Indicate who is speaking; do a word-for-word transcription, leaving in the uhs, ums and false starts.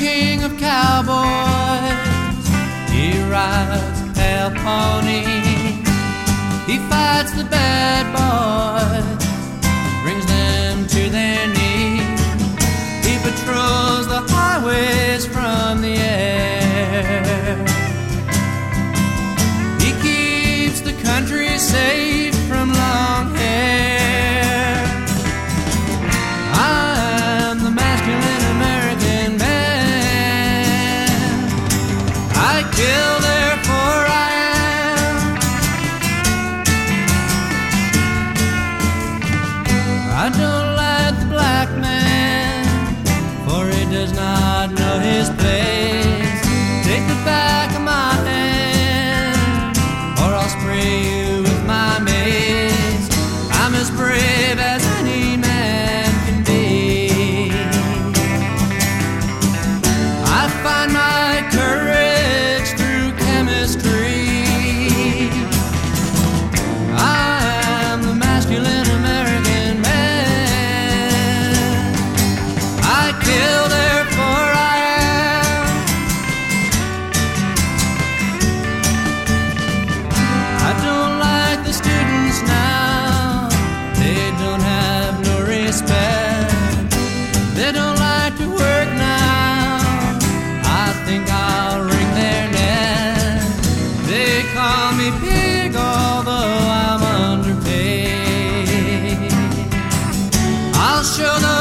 Speaker 1: king of cowboys. He rides a pale pony. He fights the bad boys, brings them to their knees. He patrols the highways from the air. He keeps the country safe from long hair. I'm the masculine American man. I kill, therefore I am. I don't like the black man, for he does not know his place. Take the back of my hand, or I'll spray you with my mace. I'm as brave as any man can be. I find my courage through chemistry. I am the masculine American man. I kill, therefore I am. I don't like the students now. They don't have no respect. They don't like to work now. I think I'll wring their neck. They call me pig, although I'm underpaid. I'll show them